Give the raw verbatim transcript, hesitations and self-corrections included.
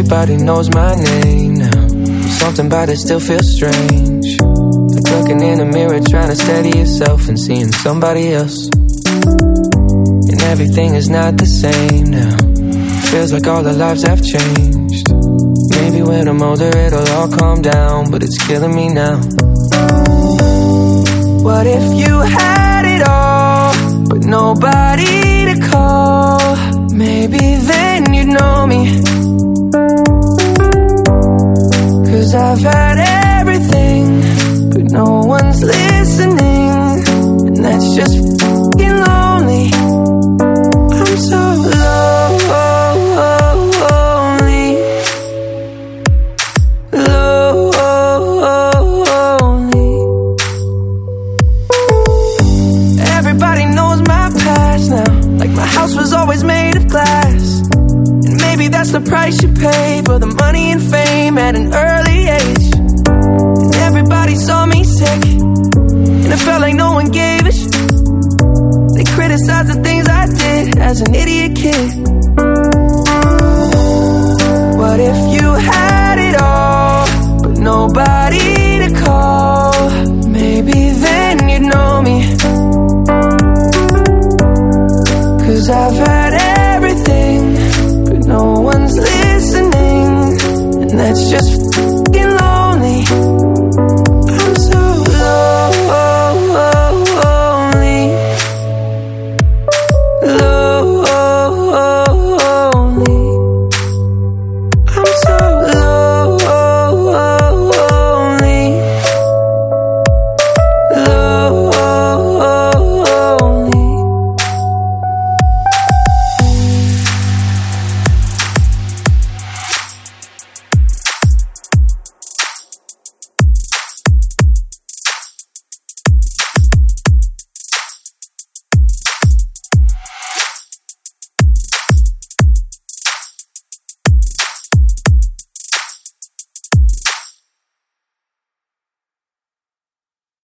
everybody knows my name now. Something about it still feels strange, like looking in the mirror, trying to steady yourself and seeing somebody else. And everything is not the same now. Feels like all our lives have changed. Maybe when I'm older it'll all calm down, but it's killing me now. What if you had it all, but nobody to call? Maybe then you'd know me. Cause I've had everything, but no one's listening, and that's just f***ing lonely. I'm so lonely, lonely. Everybody knows my past now, like my house was always made of glass. And maybe that's the price you pay for the money and fame at an early age. And everybody saw me sick, and it felt like no one gave a shit. They criticized the things I did as an idiot kid. What if you had it all, but nobody to call? Maybe then you'd know me. Cause I've had everything, but no one's listening, and that's just